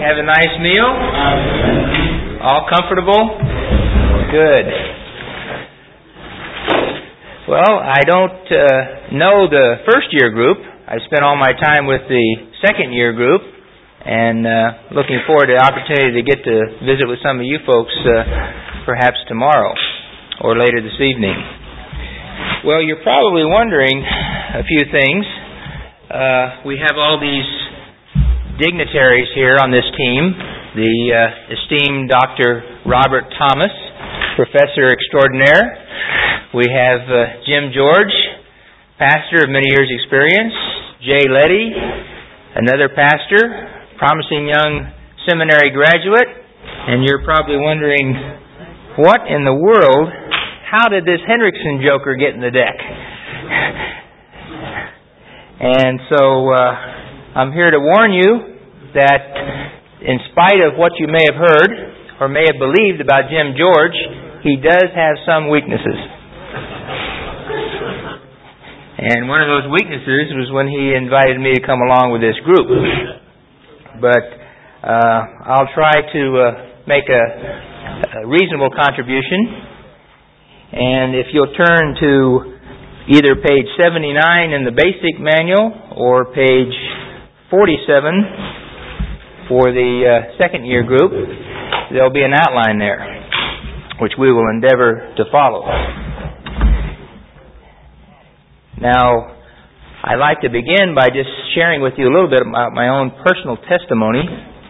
Have a nice meal? All comfortable? Good. Well, I don't know the first year group. I spent all my time with the second year group, and looking forward to the opportunity to get to visit with some of you folks perhaps tomorrow or later this evening. Well, you're probably wondering a few things. We have all these dignitaries here on this team. The esteemed Dr. Robert Thomas, Professor Extraordinaire. We have Jim George, pastor of many years' experience. Jay Letty, another pastor, promising young seminary graduate. And you're probably wondering, what in the world, how did this Hendrickson joker get in the deck? And so I'm here to warn you that in spite of what you may have heard or may have believed about Jim George, he does have some weaknesses. And one of those weaknesses was when he invited me to come along with this group. But I'll try to make a reasonable contribution. And if you'll turn to either page 79 in the basic manual or page 47 for the second year group, there'll be an outline there, which we will endeavor to follow. Now, I'd like to begin by just sharing with you a little bit about my own personal testimony.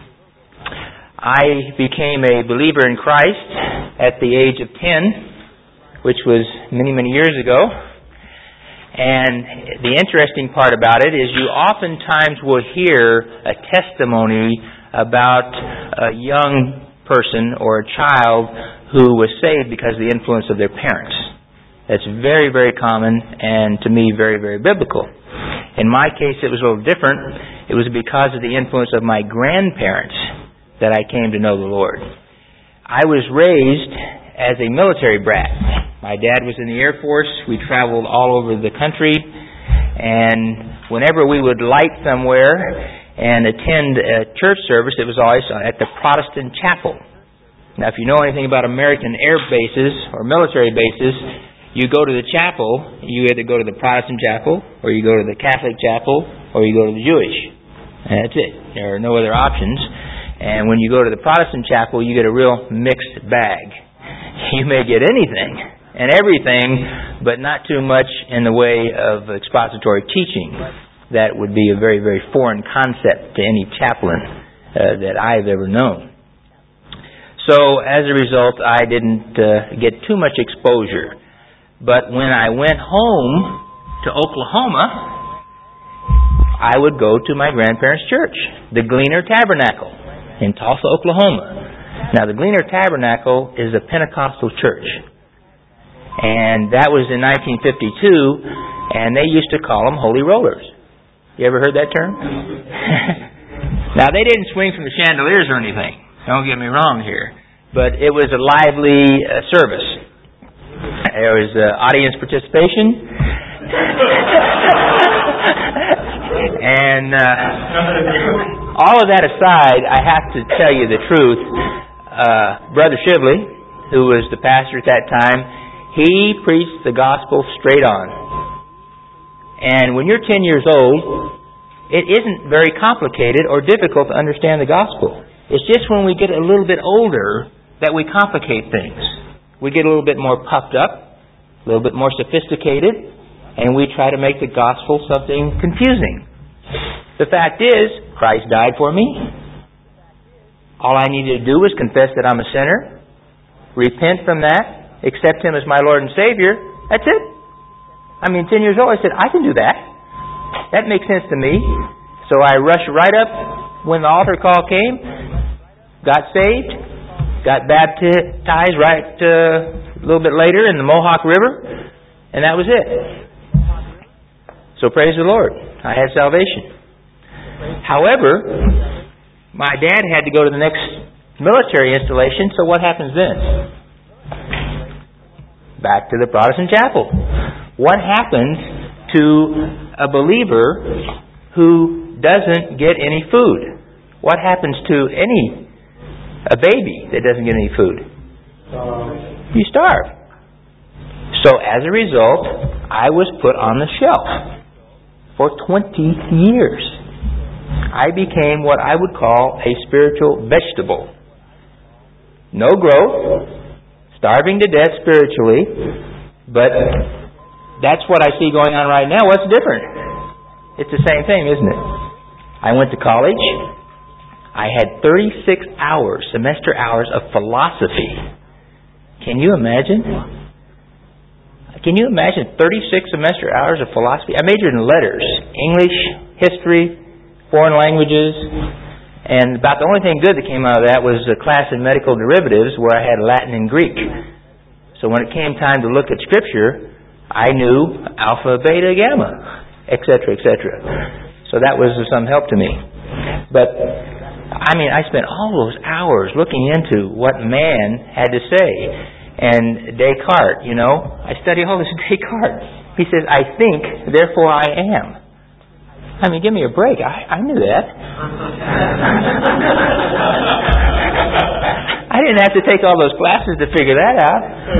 I became a believer in Christ at the age of 10, which was many, many years ago. And the interesting part about it is you oftentimes will hear a testimony about a young person or a child who was saved because of the influence of their parents. That's very, very common and to me very, very biblical. In my case it was a little different. It was because of the influence of my grandparents that I came to know the Lord. I was raised as a military brat. My dad was in the Air Force. We traveled all over the country. And whenever we would light somewhere and attend a church service, it was always at the Protestant chapel. Now, if you know anything about American air bases or military bases, you go to the chapel, you either go to the Protestant chapel, or you go to the Catholic chapel, or you go to the Jewish. And that's it. There are no other options. And when you go to the Protestant chapel, you get a real mixed bag. You may get anything and everything, but not too much in the way of expository teaching. That would be a very, very foreign concept to any chaplain that I've ever known. So, as a result, I didn't get too much exposure. But when I went home to Oklahoma, I would go to my grandparents' church, the Gleaner Tabernacle in Tulsa, Oklahoma. Now, the Gleaner Tabernacle is a Pentecostal church. And that was in 1952, and they used to call them Holy Rollers. You ever heard that term? Now, they didn't swing from the chandeliers or anything. Don't get me wrong here. But it was a lively service. There was audience participation. And all of that aside, I have to tell you the truth. Brother Shibley, who was the pastor at that time, he preached the gospel straight on. And when you're 10 years old, it isn't very complicated or difficult to understand the gospel. It's just when we get a little bit older that we complicate things. We get a little bit more puffed up, a little bit more sophisticated, and we try to make the gospel something confusing. The fact is, Christ died for me. All I needed to do was confess that I'm a sinner, repent from that, accept Him as my Lord and Savior. That's it. I mean, 10 years old, I said, I can do that. That makes sense to me. So I rushed right up when the altar call came, got saved, got baptized right a little bit later in the Mohawk River, and that was it. So praise the Lord. I had salvation. However, my dad had to go to the next military installation, so what happens then? Back to the Protestant chapel. What happens to a believer who doesn't get any food? what happens to a baby that doesn't get any food? You starve. So as a result, I was put on the shelf for 20 years. I became what I would call a spiritual vegetable. No growth, starving to death spiritually, but that's what I see going on right now. What's different? It's the same thing, isn't it? I went to college. I had 36 hours, semester hours of philosophy. Can you imagine? Can you imagine 36 semester hours of philosophy? I majored in letters, English, history, foreign languages, and about the only thing good that came out of that was a class in medical derivatives where I had Latin and Greek. So when it came time to look at Scripture, I knew alpha, beta, gamma, etc., etc. So that was some help to me. But, I spent all those hours looking into what man had to say. And Descartes, I studied all this Descartes. He says, I think, therefore I am. Give me a break. I knew that. I didn't have to take all those classes to figure that out.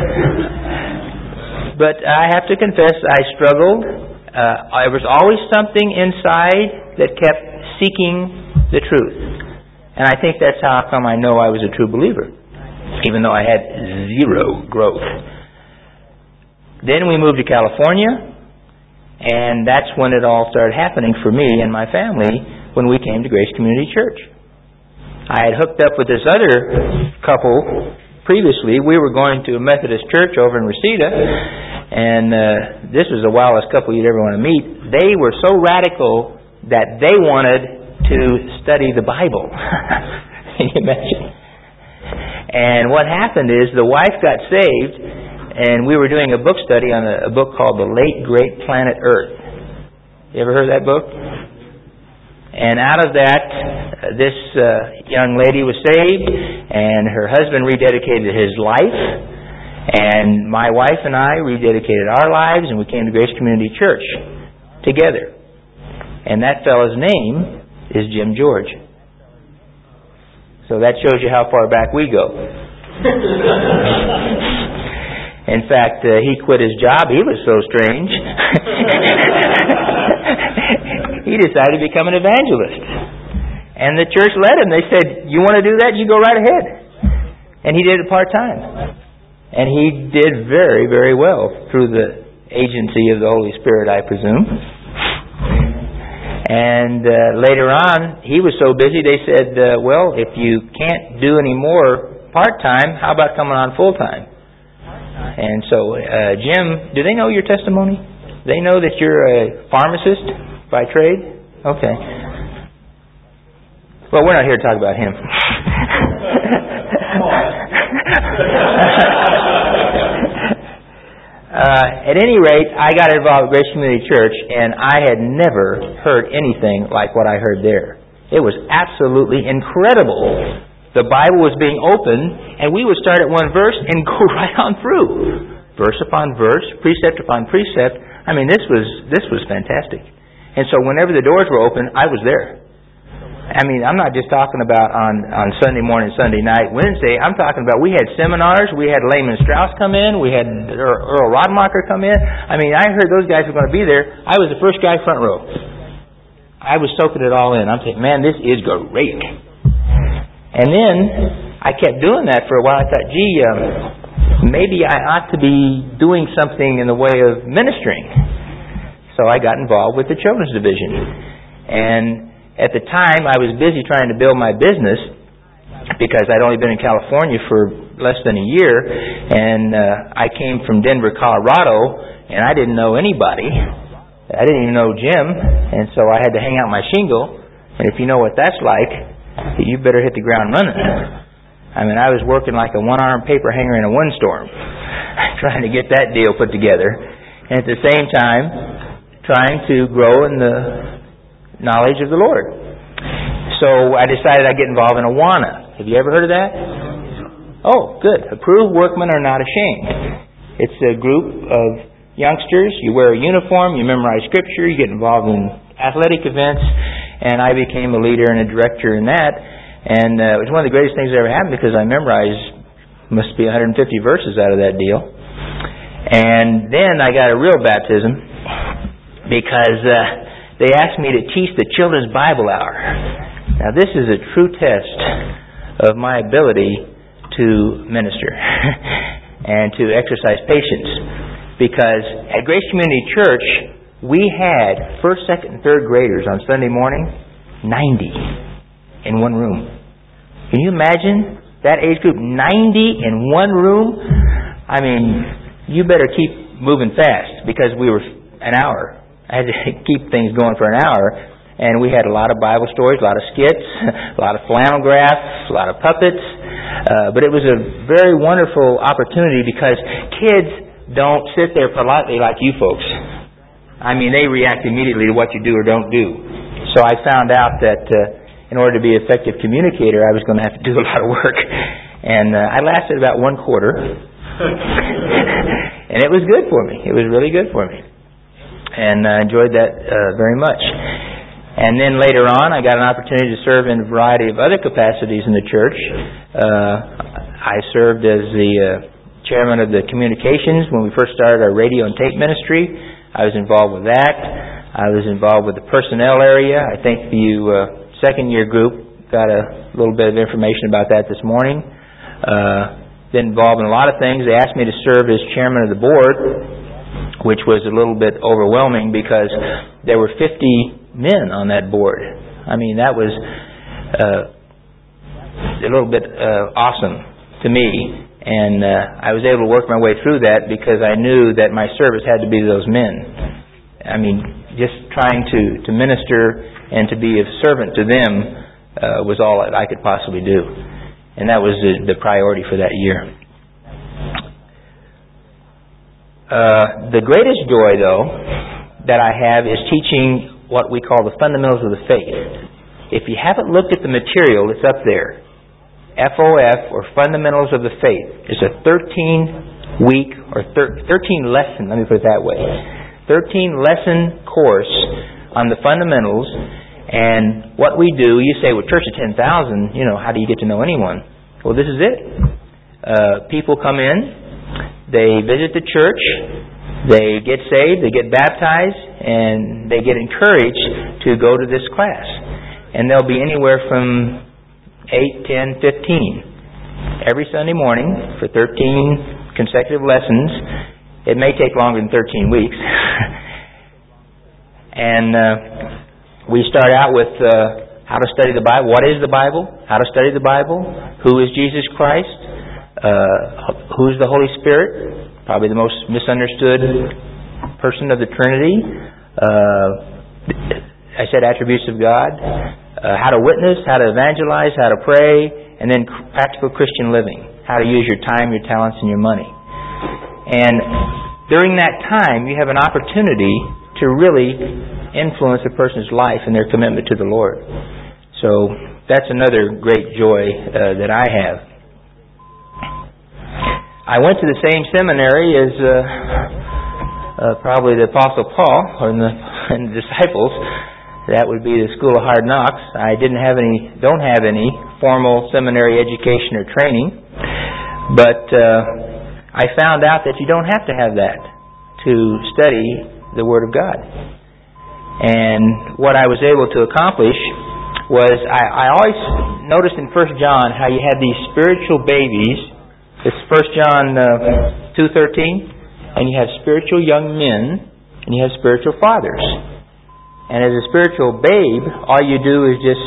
But I have to confess, I struggled. There was always something inside that kept seeking the truth. And I think that's how come I know I was a true believer, even though I had zero growth. Then we moved to California. And that's when it all started happening for me and my family when we came to Grace Community Church. I had hooked up with this other couple previously. We were going to a Methodist church over in Reseda, and this was the wildest couple you'd ever want to meet. They were so radical that they wanted to study the Bible. Can you imagine? And what happened is the wife got saved, and we were doing a book study on a book called The Late Great Planet Earth. You ever heard of that book? And out of that, this young lady was saved, and her husband rededicated his life, and my wife and I rededicated our lives, and we came to Grace Community Church together. And that fellow's name is Jim George. So that shows you how far back we go. In fact, he quit his job. He was so strange. He decided to become an evangelist. And the church let him. They said, you want to do that? You go right ahead. And he did it part-time. And he did very, very well through the agency of the Holy Spirit, I presume. And later on, he was so busy, they said, well, if you can't do any more part-time, how about coming on full-time? And so, Jim, do they know your testimony? They know that you're a pharmacist by trade? Okay. Well, we're not here to talk about him. At any rate, I got involved with Grace Community Church, and I had never heard anything like what I heard there. It was absolutely incredible. The Bible was being opened, and we would start at one verse and go right on through. Verse upon verse, precept upon precept. This was fantastic. And so whenever the doors were open, I was there. I'm not just talking about on Sunday morning, Sunday night, Wednesday. I'm talking about we had seminars. We had Lehman Strauss come in. We had Earl Rodmacher come in. I heard those guys were going to be there. I was the first guy front row. I was soaking it all in. I'm thinking, man, this is great. And then I kept doing that for a while. I thought, maybe I ought to be doing something in the way of ministering. So I got involved with the children's division. And at the time, I was busy trying to build my business because I'd only been in California for less than a year. And I came from Denver, Colorado, and I didn't know anybody. I didn't even know Jim. And so I had to hang out my shingle. And if you know what that's like, you better hit the ground running. I was working like a one-armed paper hanger in a windstorm, trying to get that deal put together. And at the same time, trying to grow in the knowledge of the Lord. So I decided I'd get involved in Awana. Have you ever heard of that? Oh, good. Approved workmen are not ashamed. It's a group of youngsters. You wear a uniform, you memorize Scripture, you get involved in athletic events, And I became a leader and a director in that. And it was one of the greatest things that ever happened because I memorized must be 150 verses out of that deal. And then I got a real baptism because they asked me to teach the Children's Bible Hour. Now this is a true test of my ability to minister and to exercise patience. Because at Grace Community Church, we had first, second, and third graders on Sunday morning, 90 in one room. Can you imagine that age group, 90 in one room? I mean, you better keep moving fast because we were an hour. I had to keep things going for an hour. And we had a lot of Bible stories, a lot of skits, a lot of flannel graphs, a lot of puppets. But it was a very wonderful opportunity because kids don't sit there politely like you folks. I mean, they react immediately to what you do or don't do. So I found out that in order to be an effective communicator, I was going to have to do a lot of work. And I lasted about one quarter. And it was good for me. It was really good for me. And I enjoyed that very much. And then later on, I got an opportunity to serve in a variety of other capacities in the church. I served as the chairman of the communications when we first started our radio and tape ministry. I was involved with that. I was involved with the personnel area. I think you second-year group got a little bit of information about that this morning. Been involved in a lot of things. They asked me to serve as chairman of the board, which was a little bit overwhelming because there were 50 men on that board. I mean, that was a little bit awesome to me. And I was able to work my way through that because I knew that my service had to be to those men. I mean, just trying to minister and to be a servant to them was all that I could possibly do. And that was the priority for that year. The greatest joy, though, that I have is teaching what we call the fundamentals of the faith. If you haven't looked at the material, it's up there. FOF, or Fundamentals of the Faith. It's a 13-week or 13-lesson, let me put it that way, 13-lesson course on the fundamentals. And what we do, you say, well, Church of 10,000, how do you get to know anyone? Well, this is it. People come in, they visit the church, they get saved, they get baptized, and they get encouraged to go to this class. And they'll be anywhere from 8, 10, 15 every Sunday morning for 13 consecutive lessons. It may take longer than 13 weeks. And we start out with how to study the Bible. What is the Bible? How to study the Bible? Who is Jesus Christ? Who is the Holy Spirit? Probably the most misunderstood person of the Trinity. I said attributes of God. How to witness, how to evangelize, how to pray, and then practical Christian living. How to use your time, your talents, and your money. And during that time, you have an opportunity to really influence a person's life and their commitment to the Lord. So that's another great joy that I have. I went to the same seminary as probably the Apostle Paul and the disciples. That would be the School of Hard Knocks. I don't have any formal seminary education or training, but I found out that you don't have to have that to study the Word of God. And what I was able to accomplish was I always noticed in 1 John how you had these spiritual babies. It's 1 John 2:13, and you have spiritual young men, and you have spiritual fathers. And as a spiritual babe, all you do is just,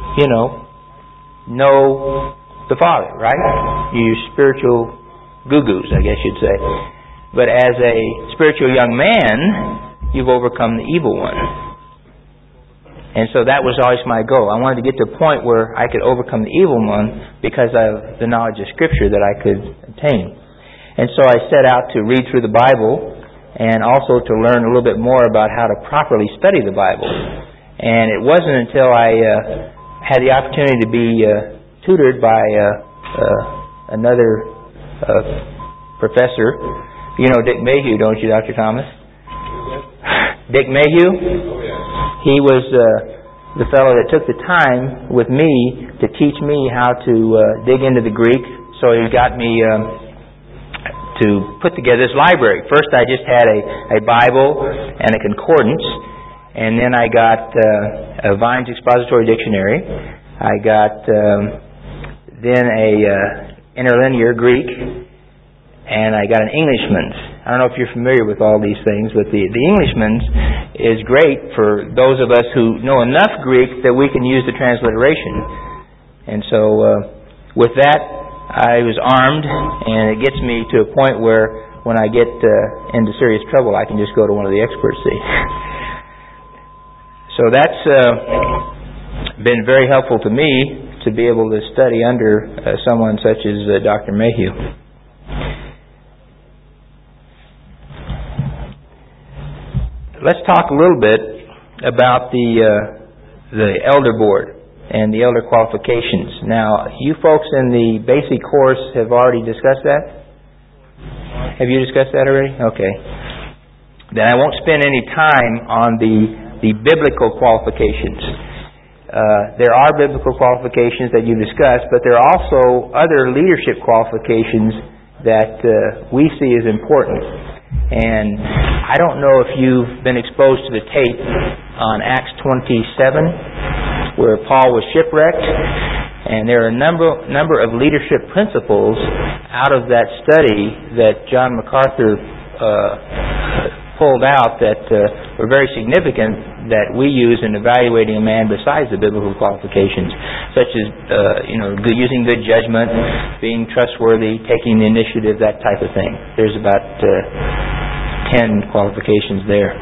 know the Father, right? You spiritual goo-goos, I guess you'd say. But as a spiritual young man, you've overcome the evil one. And so that was always my goal. I wanted to get to a point where I could overcome the evil one because of the knowledge of Scripture that I could obtain. And so I set out to read through the Bible and also to learn a little bit more about how to properly study the Bible. And it wasn't until I had the opportunity to be tutored by another professor. You know Dick Mayhew, don't you, Dr. Thomas? Dick Mayhew? He was the fellow that took the time with me to teach me how to dig into the Greek. So he got me to put together this library. First I just had a Bible and a concordance, and then I got a Vine's Expository Dictionary. I got then a interlinear Greek, and I got an Englishman's. I don't know if you're familiar with all these things, but the Englishman's is great for those of us who know enough Greek that we can use the transliteration. And so with that, I was armed, and it gets me to a point where when I get into serious trouble, I can just go to one of the experts. See, so that's been very helpful to me to be able to study under someone such as Dr. Mayhew. Let's talk a little bit about the elder board and the elder qualifications. Now, you folks in the basic course have already discussed that? Have you discussed that already? Okay. Then I won't spend any time on the biblical qualifications. There are biblical qualifications that you discussed, but there are also other leadership qualifications that we see as important. And I don't know if you've been exposed to the tape on Acts 27, where Paul was shipwrecked, and there are a number of leadership principles out of that study that John MacArthur pulled out that were very significant that we use in evaluating a man besides the biblical qualifications, such as using good judgment, being trustworthy, taking the initiative, that type of thing. There's about 10 qualifications there.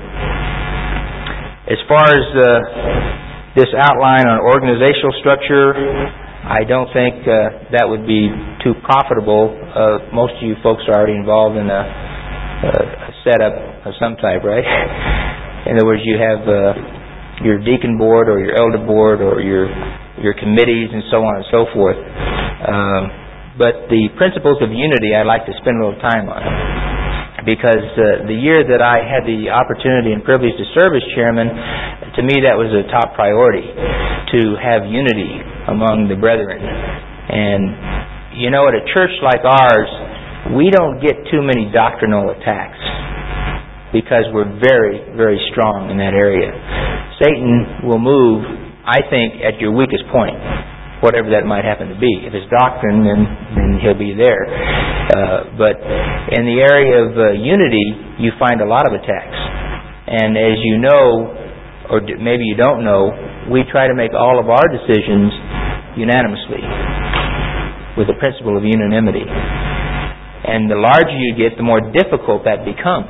As far as this outline on organizational structure, I don't think that would be too profitable. Most of you folks are already involved in a setup of some type, right? In other words, you have your deacon board or your elder board or your committees and so on and so forth. But the principles of unity I'd like to spend a little time on, because the year that I had the opportunity and privilege to serve as chairman, to me that was a top priority, to have unity among the brethren. And you know, at a church like ours, we don't get too many doctrinal attacks because we're very, very strong in that area. Satan will move, I think, at your weakest point, whatever that might happen to be. If it's doctrine, then he'll be there. But in the area of unity, you find a lot of attacks. And as you know, or maybe you don't know, we try to make all of our decisions unanimously with the principle of unanimity. And the larger you get, the more difficult that becomes.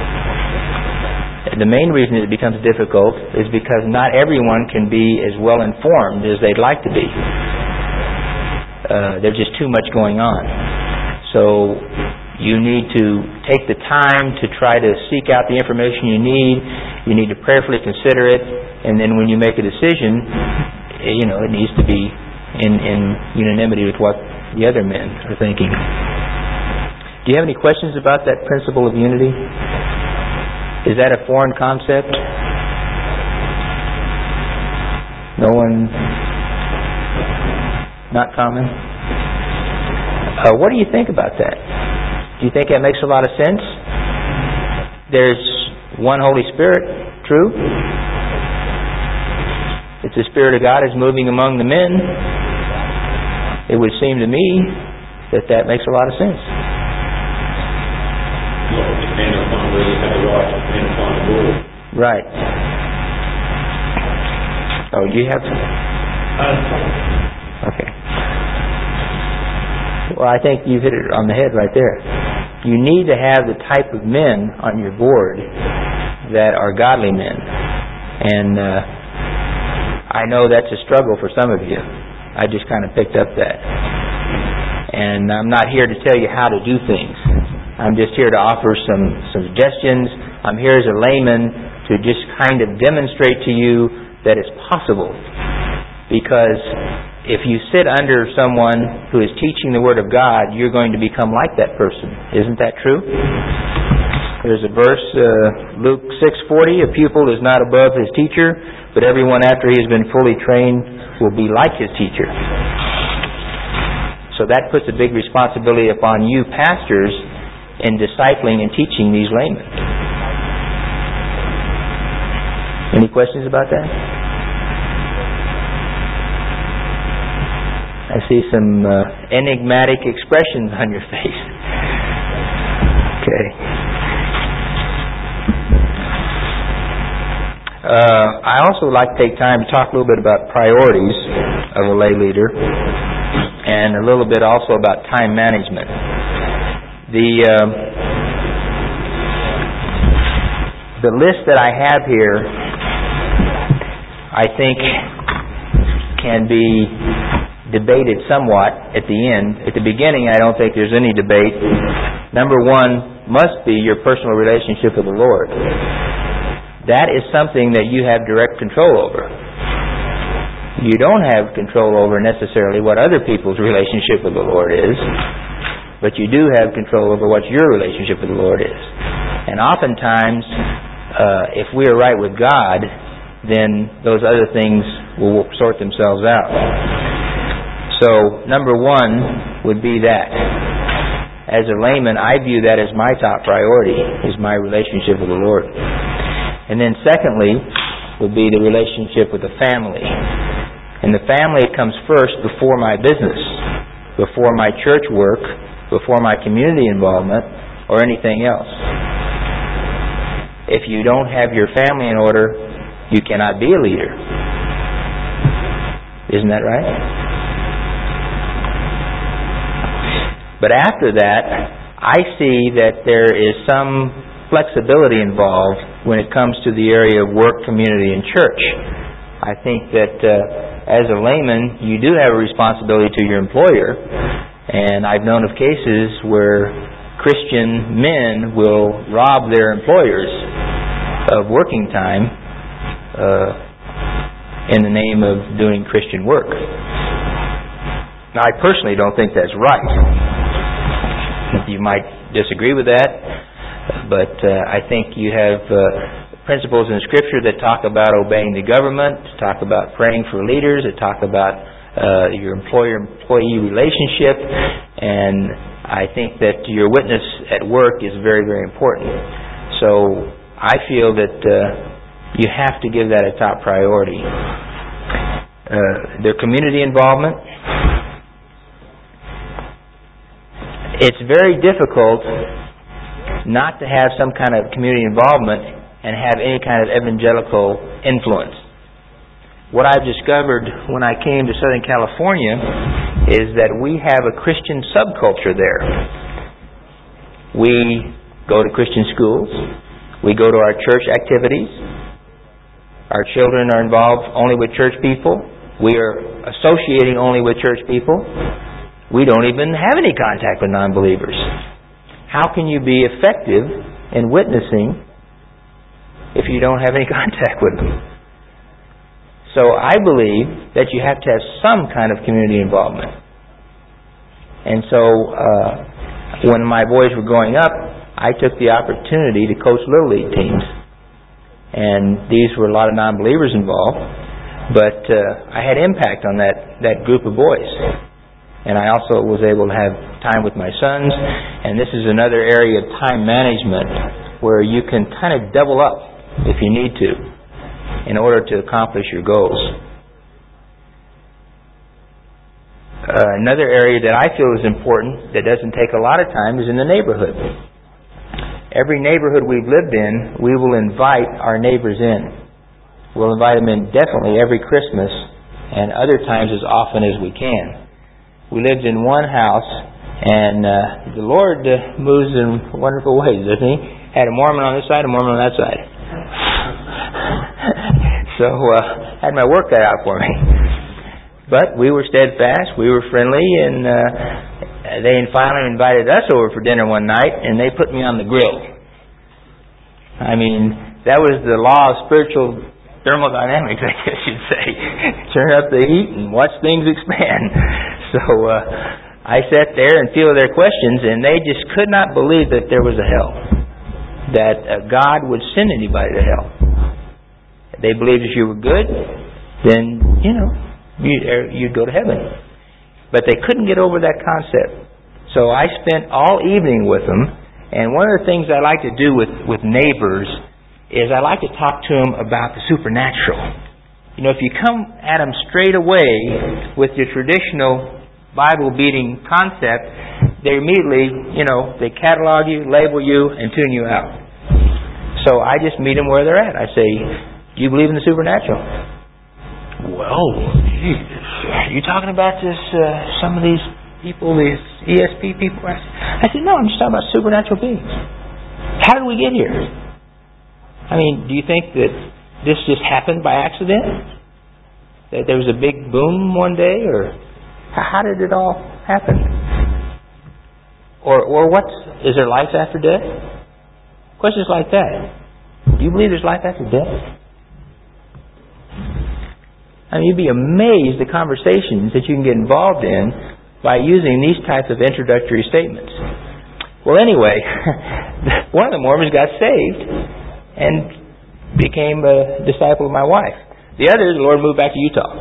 The main reason it becomes difficult is because not everyone can be as well informed as they'd like to be. There's just too much going on. So you need to take the time to try to seek out the information you need. You need to prayerfully consider it, and then when you make a decision, it needs to be in unanimity with what the other men are thinking. Do you have any questions about that principle of unity? Is that a foreign concept? No one? Not common? What do you think about that? Do you think that makes a lot of sense? There's one Holy Spirit, true? If the Spirit of God is moving among the men, it would seem to me that makes a lot of sense. Right. Oh, do you have to? Okay. Well, I think you've hit it on the head right there. You need to have the type of men on your board that are godly men. And I know that's a struggle for some of you. I just kind of picked up that. And I'm not here to tell you how to do things. I'm just here to offer some suggestions. I'm here as a layman to just kind of demonstrate to you that it's possible. Because if you sit under someone who is teaching the Word of God, you're going to become like that person. Isn't that true? There's a verse, Luke 6:40, a pupil is not above his teacher, but everyone after he has been fully trained will be like his teacher. So that puts a big responsibility upon you pastors in discipling and teaching these laymen. Any questions about that? I see some enigmatic expressions on your face. Okay. I also like to take time to talk a little bit about priorities of a lay leader, and a little bit also about time management. The list that I have here, I think, can be debated somewhat at the end. At the beginning, I don't think there's any debate. Number one must be your personal relationship with the Lord. That is something that you have direct control over. You don't have control over necessarily what other people's relationship with the Lord is, but you do have control over what your relationship with the Lord is. And oftentimes, if we are right with God, then those other things will sort themselves out. So, number one would be that. As a layman, I view that as my top priority, is my relationship with the Lord. And then secondly, would be the relationship with the family. And the family comes first before my business, before my church work, before my community involvement, or anything else. If you don't have your family in order, you cannot be a leader. Isn't that right? But after that, I see that there is some flexibility involved when it comes to the area of work, community, and church. I think that as a layman, you do have a responsibility to your employer, and I've known of cases where Christian men will rob their employers of working time in the name of doing Christian work. Now, I personally don't think that's right. You might disagree with that, but I think you have principles in Scripture that talk about obeying the government, talk about praying for leaders, that talk about your employer-employee relationship, and I think that your witness at work is very, very important. So I feel that you have to give that a top priority. Their community involvement. It's very difficult not to have some kind of community involvement and have any kind of evangelical influence. What I've discovered when I came to Southern California is that we have a Christian subculture there. We go to Christian schools. We go to our church activities. Our children are involved only with church people. We are associating only with church people. We don't even have any contact with non-believers. How can you be effective in witnessing if you don't have any contact with them? So I believe that you have to have some kind of community involvement. And so when my boys were growing up, I took the opportunity to coach Little League teams. And these were a lot of non-believers involved. But I had impact on that group of boys. And I also was able to have time with my sons. And this is another area of time management where you can kind of double up if you need to in order to accomplish your goals. Another area that I feel is important that doesn't take a lot of time is in the neighborhood. Every neighborhood we've lived in, we will invite our neighbors in. We'll invite them in definitely every Christmas and other times as often as we can. We lived in one house, and the Lord moves in wonderful ways, doesn't He? Had a Mormon on this side, a Mormon on that side. So had my work cut out for me. But we were steadfast, we were friendly, and they finally invited us over for dinner one night, and they put me on the grill. I mean, that was the law of spiritual thermodynamics, I guess you'd say. Turn up the heat and watch things expand. So I sat there and fielded their questions, and they just could not believe that there was a hell. that God would send anybody to hell. They believed if you were good, then, you'd go to heaven. But they couldn't get over that concept. So I spent all evening with them, and one of the things I like to do with neighbors is I like to talk to them about the supernatural. If you come at them straight away with your traditional Bible-beating concept, they immediately, they catalog you, label you, and tune you out. So I just meet them where they're at. I say, do you believe in the supernatural? Well, are you talking about this, some of these people, these ESP people? I said, no, I'm just talking about supernatural beings. How did we get here? I mean, do you think that this just happened by accident? That there was a big boom one day? Or how did it all happen? Or is there life after death? Questions like that. Do you believe there's life after death? I mean, you'd be amazed the conversations that you can get involved in by using these types of introductory statements. Well, anyway, one of the Mormons got saved and became a disciple of my wife. The other, the Lord moved back to Utah.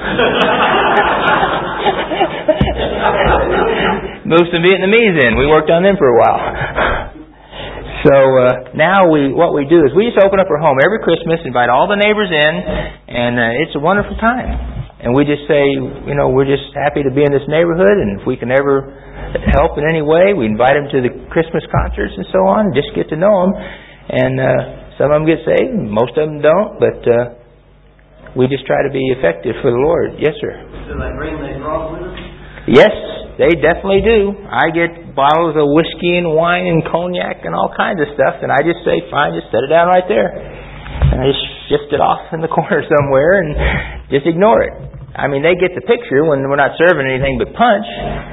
Moved some Vietnamese in. We worked on them for a while. So now what we do is we just open up our home every Christmas, invite all the neighbors in, and it's a wonderful time. And we just say, we're just happy to be in this neighborhood, and if we can ever help in any way, we invite them to the Christmas concerts and so on, and just get to know them. And some of them get saved, most of them don't, but we just try to be effective for the Lord. Yes, sir. Do they bring their grog with them? Yes, they definitely do. I get bottles of whiskey and wine and cognac and all kinds of stuff, and I just say, fine, just set it down right there. And I just shift it off in the corner somewhere and just ignore it. I mean, they get the picture when we're not serving anything but punch.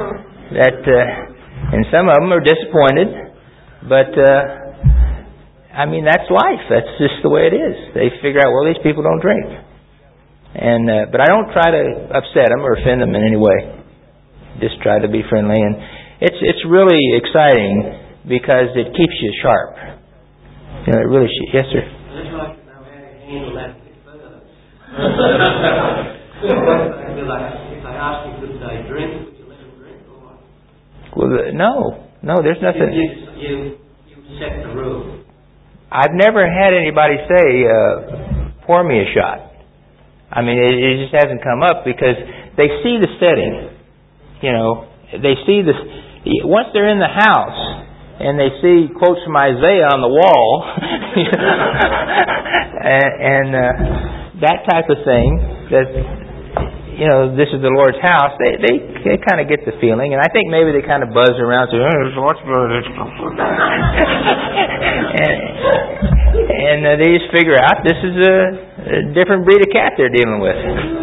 And some of them are disappointed, but I mean, that's life. That's just the way it is. They figure out, well, these people don't drink. But I don't try to upset them or offend them in any way. Just try to be friendly, and it's really exciting because it keeps you sharp. It really should. Yes, sir. I'd like to know how you handle that further. If they ask you could they drink, would you let them drink or what? Well, no, there's nothing. You set the rule. I've never had anybody say, pour me a shot. I mean, it just hasn't come up because they see the setting. They see this. Once they're in the house and they see quotes from Isaiah on the wall, and that type of thing, that this is the Lord's house. They kind of get the feeling, and I think maybe they kind of buzz around, say, and they just figure out this is a different breed of cat they're dealing with.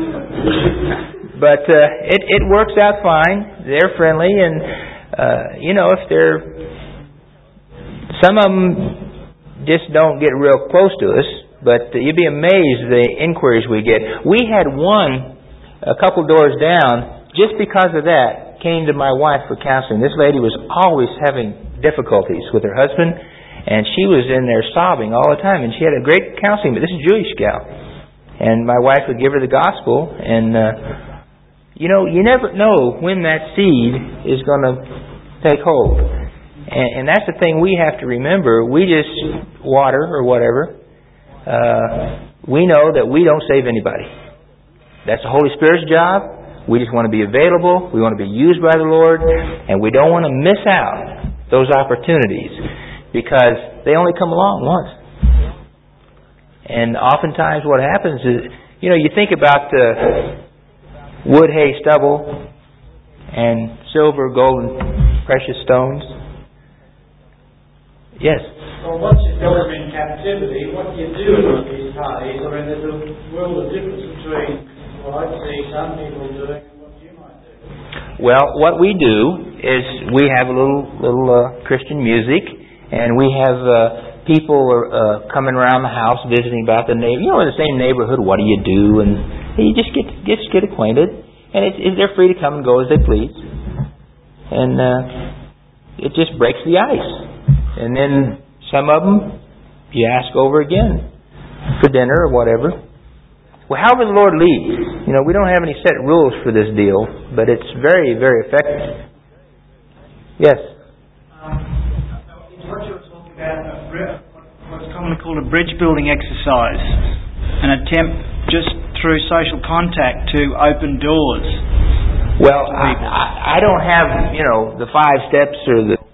But it works out fine. They're friendly, and if they're, some of them just don't get real close to us. But you'd be amazed the inquiries we get. We had one a couple doors down just because of that came to my wife for counseling. This lady was always having difficulties with her husband, and she was in there sobbing all the time. And she had a great counseling. But this is a Jewish gal, and my wife would give her the gospel and. You never know when that seed is going to take hold. And that's the thing we have to remember. We just water or whatever. We know that we don't save anybody. That's the Holy Spirit's job. We just want to be available. We want to be used by the Lord. And we don't want to miss out those opportunities because they only come along once. And oftentimes what happens is, you think about wood, hay, stubble, and silver, gold, and precious stones. Yes? Well, once you've got them in captivity, what do you do with these parties? I mean, there's a world of difference between what I see some people doing and what you might do. Well, what we do is we have a little Christian music, and we have people coming around the house visiting about the neighborhood. In the same neighborhood, what do you do? And you just get acquainted, and they're free to come and go as they please, and it just breaks the ice. And then Some of them you ask over again for dinner or whatever. Well, however the Lord leads. We don't have any set rules for this deal, but it's very, very effective. Yes? What you were talking about, what's commonly called a bridge building exercise, an attempt just through social contact to open doors. Well, I don't have, the 5 steps or the...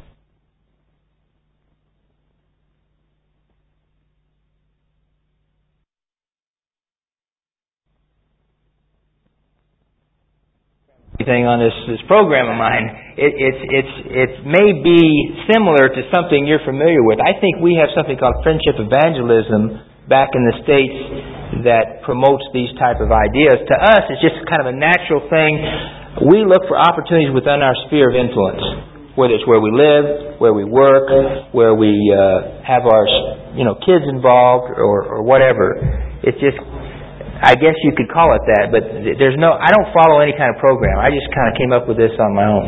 thing on this program of mine. It may be similar to something you're familiar with. I think we have something called friendship evangelism back in the States that promotes these type of ideas. To us, it's just kind of a natural thing. We look for opportunities within our sphere of influence, whether it's where we live, where we work, where we have our kids involved, or whatever. It's just, I guess you could call it that, but I don't follow any kind of program. I just kind of came up with this on my own.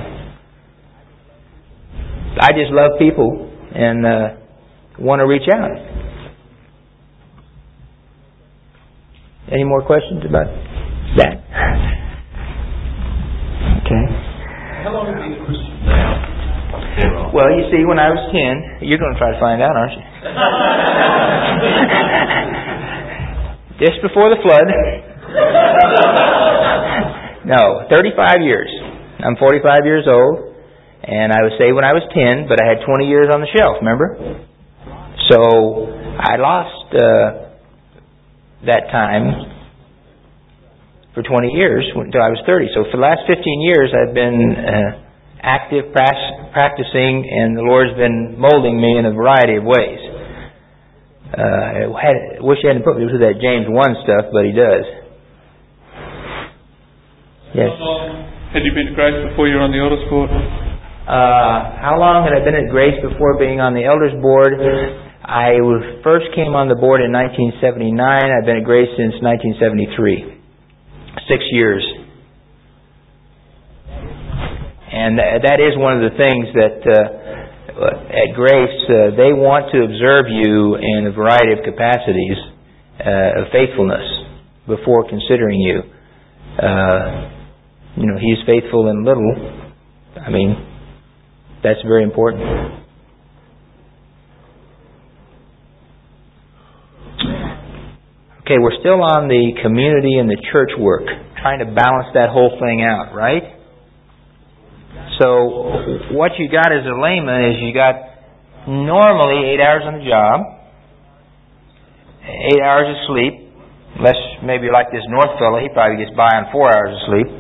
I just love people and want to reach out. Any more questions about that? Okay. How long have you been a Christian now? Well, you see, when I was 10, you're going to try to find out, aren't you? Just before the flood. No, 35 years. I'm 45 years old, and I was saved when I was 10, but I had 20 years on the shelf, remember? So I lost that time for 20 years until I was 30. So for the last 15 years, I've been active, practicing, and the Lord's been molding me in a variety of ways. I wish he hadn't put me through that James 1 stuff, but he does. Yes. How long had you been at Grace before you were on the Elders Board? How long had I been at Grace before being on the Elders Board? I first came on the board in 1979. I've been at Grace since 1973. 6 years. And that is one of the things that at Grace, they want to observe you in a variety of capacities of faithfulness before considering you. He's faithful in little. I mean, that's very important. Okay, we're still on the community and the church work, trying to balance that whole thing out, right? So what you got as a layman is you got normally 8 hours on the job, 8 hours of sleep, unless maybe you're like this North fellow, he probably gets by on 4 hours of sleep.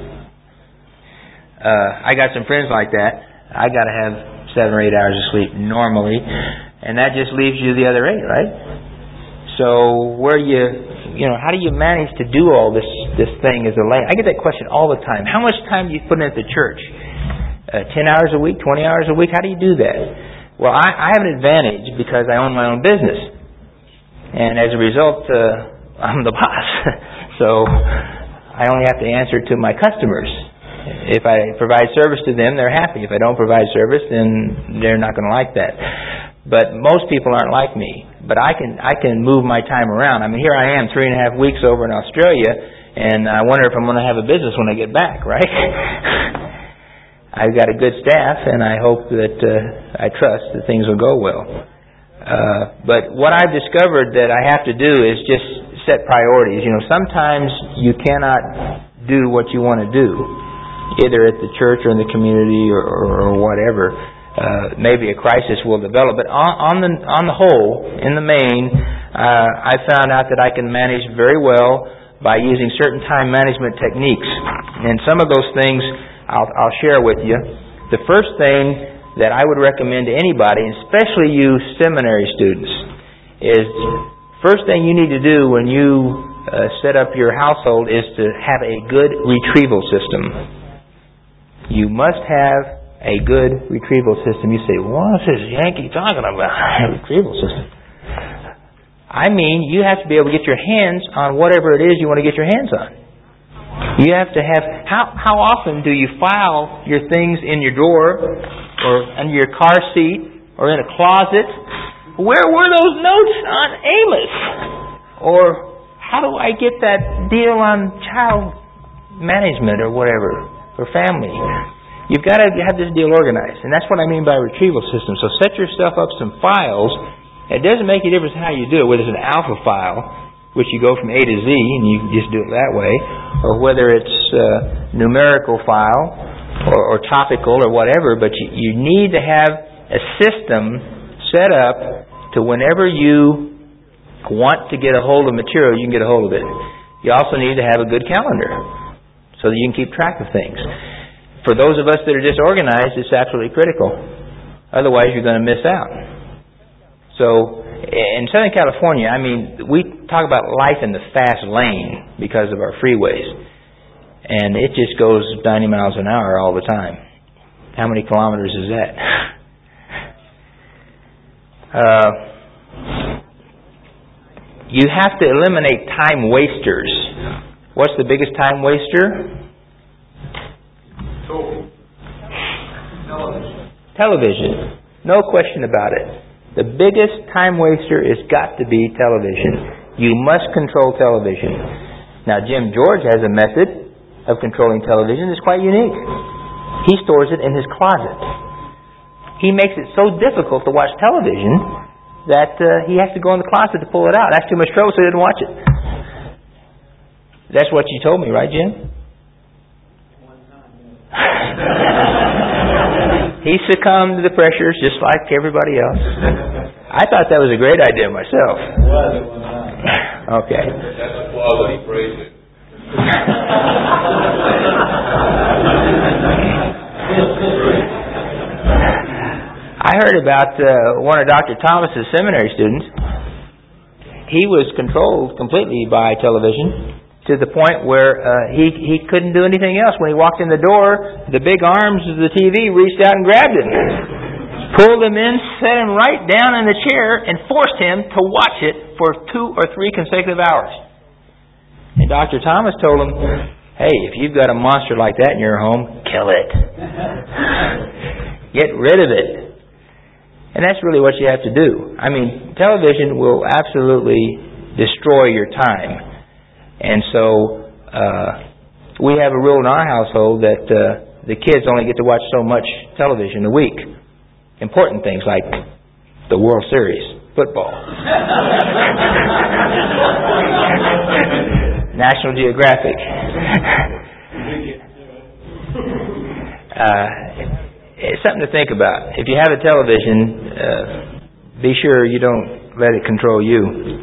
I got some friends like that. I got to have 7 or 8 hours of sleep normally, and that just leaves you the other 8, right? So how do you manage to do all this thing as a layman? I get that question all the time. How much time do you put in at the church? 10 hours a week, 20 hours a week? How do you do that? Well, I have an advantage because I own my own business. And as a result, I'm the boss. So I only have to answer to my customers. If I provide service to them, they're happy. If I don't provide service, then they're not going to like that. But most people aren't like me. But I can move my time around. I mean, here I am 3.5 weeks over in Australia, and I wonder if I'm going to have a business when I get back, right? I've got a good staff, and I hope that I trust that things will go well. But what I've discovered that I have to do is just set priorities. Sometimes you cannot do what you want to do, either at the church or in the community or whatever. Maybe a crisis will develop. But on the whole, in the main, I found out that I can manage very well by using certain time management techniques. And some of those things I'll share with you. The first thing that I would recommend to anybody, especially you seminary students, is first thing you need to do when you set up your household is to have a good retrieval system. You must have a good retrieval system. You say, what's this Yankee talking about? A retrieval system. I mean, you have to be able to get your hands on whatever it is you want to get your hands on. You have to have... How often do you file your things in your drawer or under your car seat or in a closet where were those notes on Amos? Or how do I get that deal on child management or whatever, or family? You've got to have this deal organized. And that's what I mean by retrieval system. So set yourself up some files. It doesn't make a difference how you do it, whether it's an alpha file, which you go from A to Z and you just do it that way, or whether it's a numerical file or topical or whatever, but you need to have a system set up to whenever you want to get a hold of material, you can get a hold of it. You also need to have a good calendar so that you can keep track of things. For those of us that are disorganized, it's absolutely critical. Otherwise, you're going to miss out. So, in Southern California, I mean, we talk about life in the fast lane because of our freeways. And it just goes 90 miles an hour all the time. How many kilometers is that? You have to eliminate time wasters. What's the biggest time waster? Television. No question about it. The biggest time waster has got to be television. You must control television. Now, Jim George has a method of controlling television that's quite unique. He stores it in his closet. He makes it so difficult to watch television that he has to go in the closet to pull it out. That's too much trouble, so he didn't watch it. That's what you told me, right, Jim? He succumbed to the pressures just like everybody else. I thought that was a great idea myself. Okay. That's a quality phrasing. I heard about one of Dr. Thomas's seminary students. He was controlled completely by television, to the point where he couldn't do anything else. When he walked in the door, the big arms of the TV reached out and grabbed him, pulled him in, set him right down in the chair, and forced him to watch it for 2 or 3 consecutive hours. And Dr. Thomas told him, hey, if you've got a monster like that in your home, kill it. Get rid of it. And that's really what you have to do. I mean, television will absolutely destroy your time. And so we have a rule in our household that the kids only get to watch so much television a week. Important things like the World Series, football, National Geographic. It's something to think about. If you have a television, be sure you don't let it control you.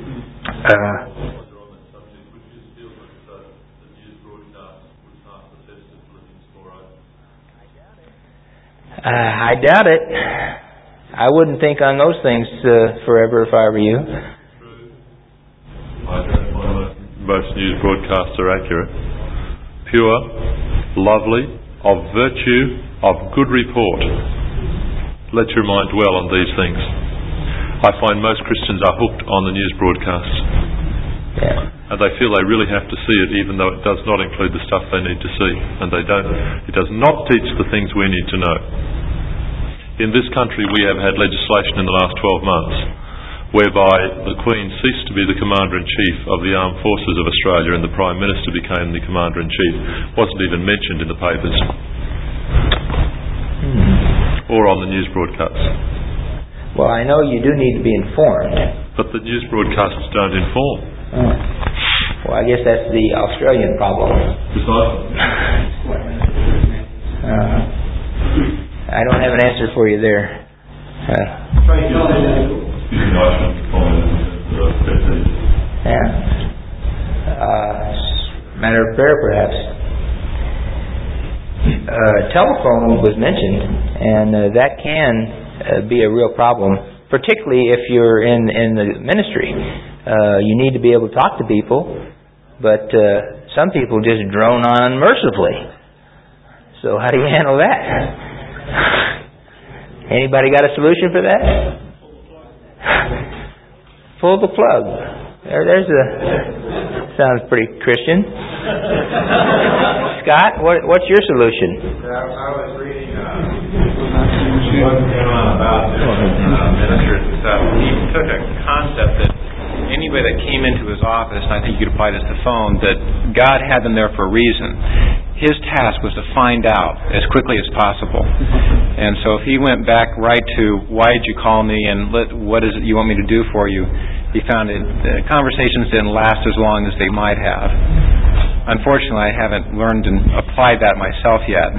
I doubt it. I wouldn't think on those things forever if I were you. I don't find most news broadcasts are accurate. Pure, lovely, of virtue, of good report. Let your mind dwell on these things. I find most Christians are hooked on the news broadcasts. Yeah. And they feel they really have to see it, even though it does not include the stuff they need to see. And they don't. It does not teach the things we need to know. In this country, we have had legislation in the last 12 months whereby the Queen ceased to be the Commander-in-Chief of the Armed Forces of Australia and the Prime Minister became the Commander-in-Chief. Wasn't even mentioned in the papers or on the news broadcasts. Well, I know you do need to be informed. But the news broadcasts don't inform. Well, I guess that's the Australian problem. I don't have an answer for you there. Matter of prayer, perhaps. Telephone was mentioned, and that can be a real problem, particularly if you're in the ministry. You need to be able to talk to people, but some people just drone on unmercifully. So how do you handle that? Anybody got a solution for that? Pull the plug. There's a... Sounds pretty Christian. Scott, what's your solution? I was reading what came on about ministers and stuff. He took a concept that anybody that came into his office, and I think you could apply this to phone, that God had them there for a reason. His task was to find out as quickly as possible. And so if he went back right to, why did you call me and what is it you want me to do for you, he found that conversations didn't last as long as they might have. Unfortunately, I haven't learned and applied that myself yet.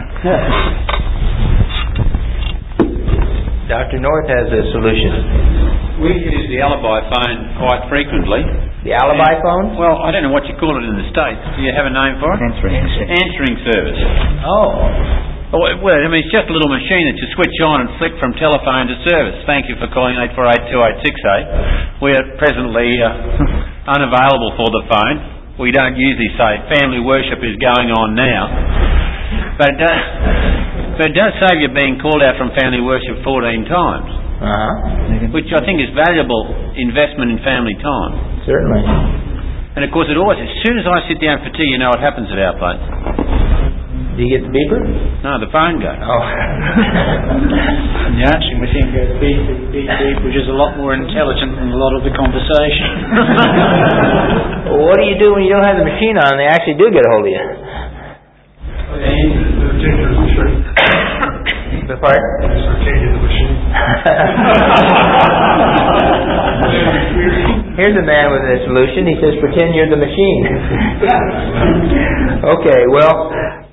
Dr. North has a solution. We use the alibi phone quite frequently. The alibi phone? Well, I don't know what you call it in the States. Do you have a name for it? Answering service. Oh. Well, I mean, it's just a little machine that you switch on and flick from telephone to service. Thank you for calling 848-2868. We are presently unavailable for the phone. We don't usually say family worship is going on now. But it does save you being called out from family worship 14 times. Which I think is valuable investment in family time. Certainly. And of course, as soon as I sit down for tea, you know what happens at our place. Do you get the beeper? No, the phone goes. Oh. The answering machine goes beep, beep, beep, which is a lot more intelligent than a lot of the conversation. Well, what do you do when you don't have the machine on and they actually do get a hold of you? The part? Here's a man with a solution. He says, pretend you're the machine. Okay, well,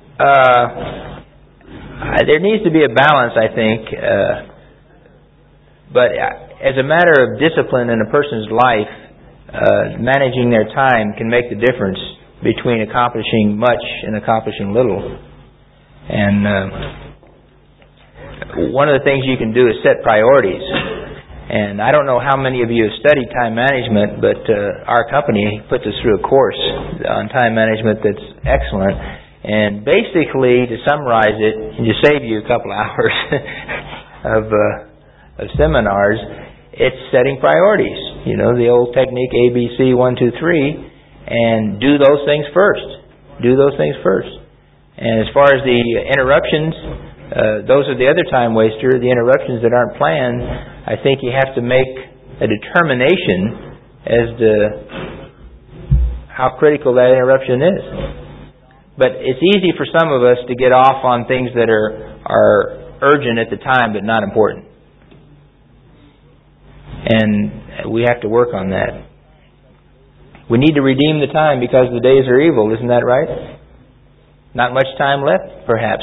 there needs to be a balance, I think. But as a matter of discipline in a person's life, managing their time can make the difference between accomplishing much and accomplishing little. And one of the things you can do is set priorities. And I don't know how many of you have studied time management, but our company puts us through a course on time management that's excellent. And basically, to summarize it, and to save you a couple hours of seminars, it's setting priorities. You know, the old technique ABC 1, 2, 3, and do those things first. Do those things first. And as far as the interruptions, those are the other time waster, the interruptions that aren't planned. I think you have to make a determination as to how critical that interruption is. But it's easy for some of us to get off on things that are urgent at the time but not important. And we have to work on that. We need to redeem the time because the days are evil, isn't that right? Not much time left, perhaps.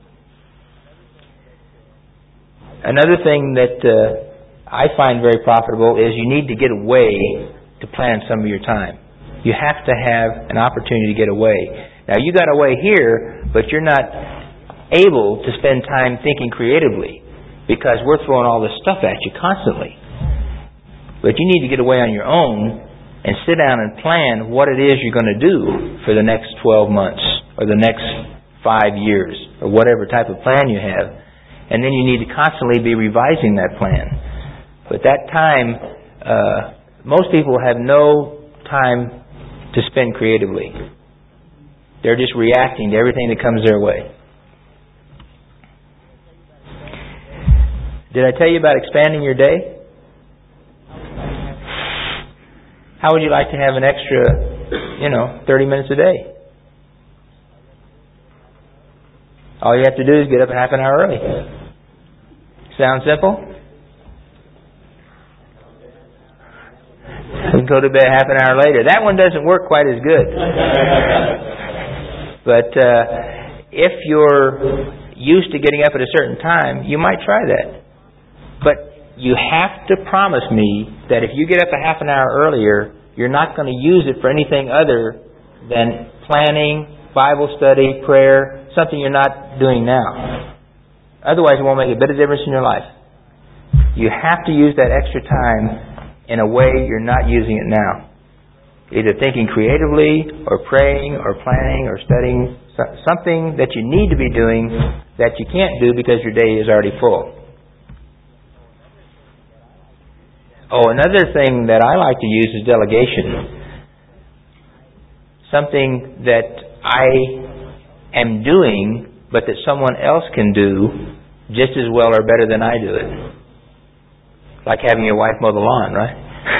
Another thing that I find very profitable is you need to get away to plan some of your time. You have to have an opportunity to get away. Now, you got away here, but you're not able to spend time thinking creatively because we're throwing all this stuff at you constantly. But you need to get away on your own and sit down and plan what it is you're going to do for the next 12 months or the next 5 years or whatever type of plan you have. And then you need to constantly be revising that plan. But that time, most people have no time to spend creatively. They're just reacting to everything that comes their way. Did I tell you about expanding your day? How would you like to have an extra, 30 minutes a day? All you have to do is get up a half an hour early. Sound simple? You can go to bed half an hour later. That one doesn't work quite as good. But if you're used to getting up at a certain time, you might try that. But you have to promise me that if you get up a half an hour earlier, you're not going to use it for anything other than planning, Bible study, prayer, something you're not doing now. Otherwise, it won't make a bit of difference in your life. You have to use that extra time in a way you're not using it now. Either thinking creatively, or praying, or planning, or studying, something that you need to be doing that you can't do because your day is already full. Oh, another thing that I like to use is delegation. Something that I am doing, but that someone else can do just as well or better than I do it. Like having your wife mow the lawn, right?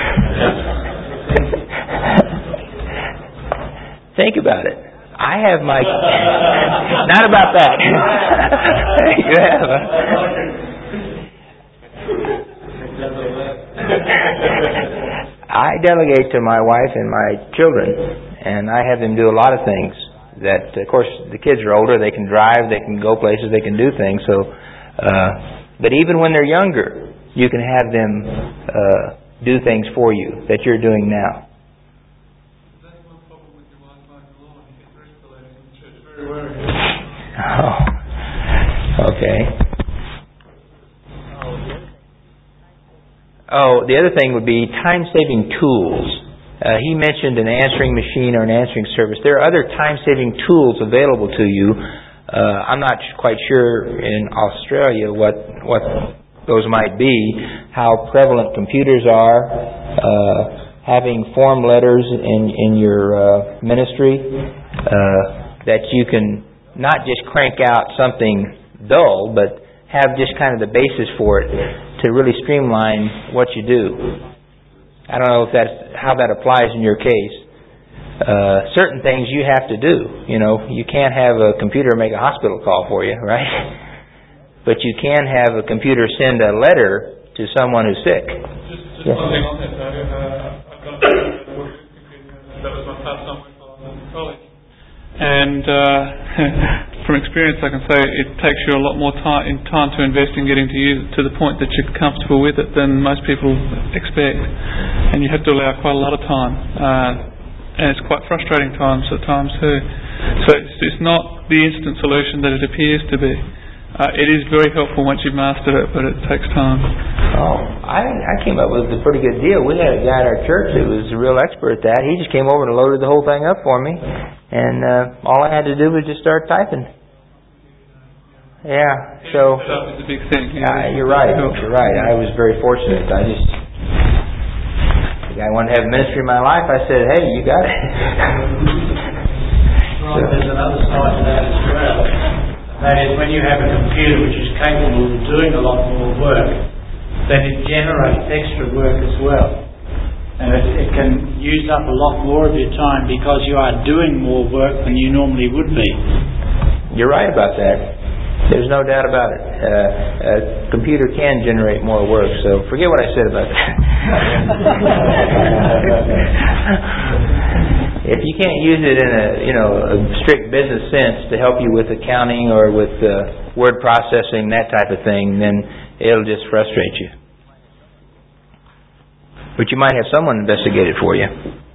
Think about it. I have my... Not about that. You have. I delegate to my wife and my children, and I have them do a lot of things that, of course, the kids are older, they can drive, they can go places, they can do things. So, but even when they're younger, you can have them do things for you that you're doing now. Oh, okay. Oh, the other thing would be time-saving tools. He mentioned an answering machine or an answering service. There are other time-saving tools available to you. I'm not quite sure in Australia what those might be, how prevalent computers are, having form letters in your ministry, that you can not just crank out something dull, but have just kind of the basis for it to really streamline what you do. I don't know if that's how that applies in your case. Certain things you have to do. You know, you can't have a computer make a hospital call for you, right? But you can have a computer send a letter to someone who's sick. Just yes. One thing on that, though. I've got a working computer. That was my first time working in college. And from experience, I can say it takes you a lot more time to invest in getting to use it to the point that you're comfortable with it than most people expect. And you have to allow quite a lot of time. And it's quite frustrating times at times too. So it's not the instant solution that it appears to be. It is very helpful once you've mastered it, but it takes time. Oh, I came up with a pretty good deal. We had a guy in our church that was a real expert at that. He just came over and loaded the whole thing up for me, and all I had to do was just start typing. Yeah, so it's a big thing. You're right. You're right. I was very fortunate. The guy wanted to have ministry in my life. I said, "Hey, you got it." Right, there's another side to that as well. That is, when you have a computer which is capable of doing a lot more work, then it generates extra work as well. And it can use up a lot more of your time because you are doing more work than you normally would be. You're right about that. There's no doubt about it. A computer can generate more work, so forget what I said about that. If you can't use it in a strict business sense to help you with accounting or with word processing, that type of thing, then it'll just frustrate you. But you might have someone investigate it for you.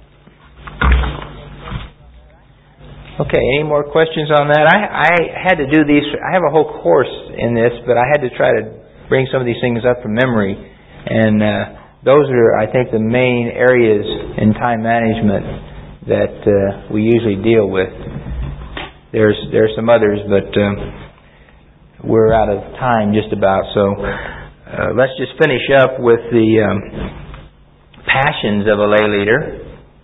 Okay, any more questions on that? I had to do these. I have a whole course in this, but I had to try to bring some of these things up from memory. And those are, I think, the main areas in time management that we usually deal with. There's some others, but we're out of time just about. So let's just finish up with the passions of a lay leader.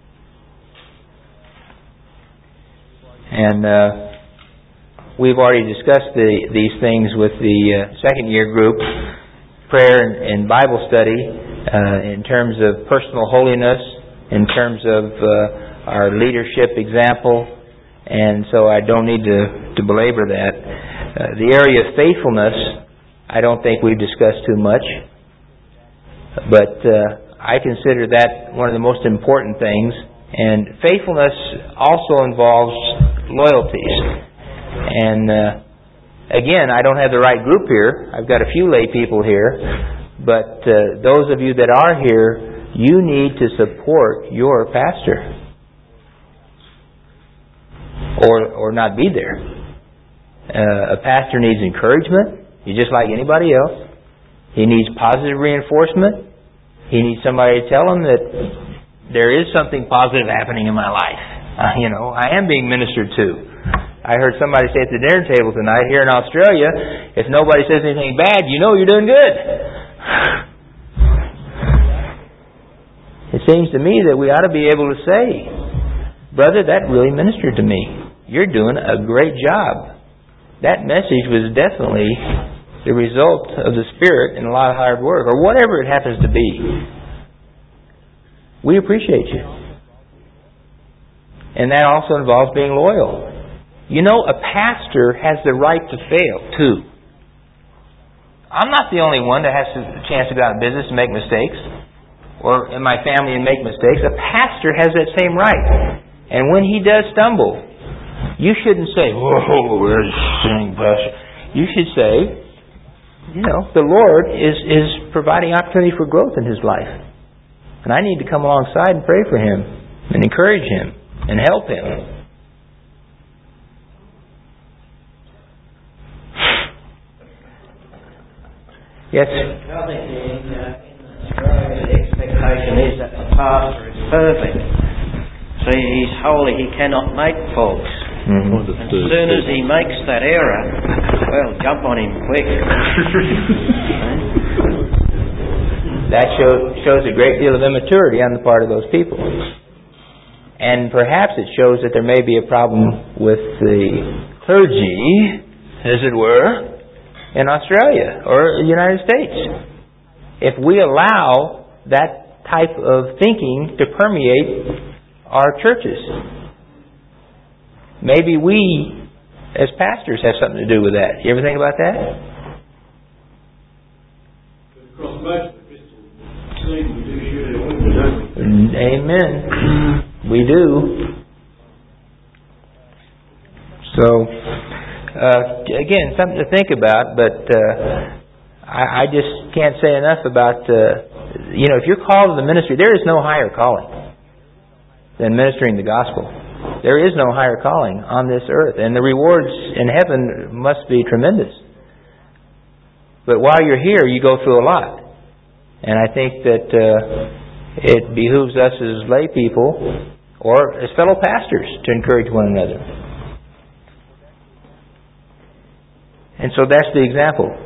And we've already discussed these things with the second year group, prayer and Bible study, in terms of personal holiness, in terms of our leadership example, and so I don't need to belabor that. The area of faithfulness, I don't think we've discussed too much, but I consider that one of the most important things. And faithfulness also involves loyalties. And again, I don't have the right group here. I've got a few lay people here. But those of you that are here, you need to support your pastor. Or not be there. A pastor needs encouragement. He's just like anybody else. He needs positive reinforcement. He needs somebody to tell him that there is something positive happening in my life. I am being ministered to. I heard somebody say at the dinner table tonight here in Australia, if nobody says anything bad, you know you're doing good. It seems to me that we ought to be able to say, brother, that really ministered to me. you're doing a great job. That message was definitely the result of the Spirit and a lot of hard work, or whatever it happens to be. We appreciate you. And that also involves being loyal. You know, a pastor has the right to fail, too. I'm not the only one that has a chance to go out in business and make mistakes, or in my family and make mistakes. A pastor has that same right. And when he does stumble, you shouldn't say, "Whoa, there's sin, pastor." You should say, the Lord is providing opportunity for growth in his life. And I need to come alongside and pray for him, and encourage him, and help him. Yes? I think in Australia the expectation is that the pastor is perfect. See, he's holy, he cannot make faults. Mm-hmm. As soon as he makes that error, well, jump on him quick. That shows a great deal of immaturity on the part of those people. And perhaps it shows that there may be a problem with the clergy, as it were, in Australia or the United States. If we allow that type of thinking to permeate our churches, maybe we, as pastors, have something to do with that. You ever think about that? Across most of the Christian scene, we do shoot our windows, don't we? Amen. We do. So, again, something to think about, but I just can't say enough about, if you're called to the ministry, there is no higher calling than ministering the gospel. There is no higher calling on this earth, and the rewards in heaven must be tremendous. But while you're here, you go through a lot. And I think that it behooves us as lay people or as fellow pastors to encourage one another. And so that's the example.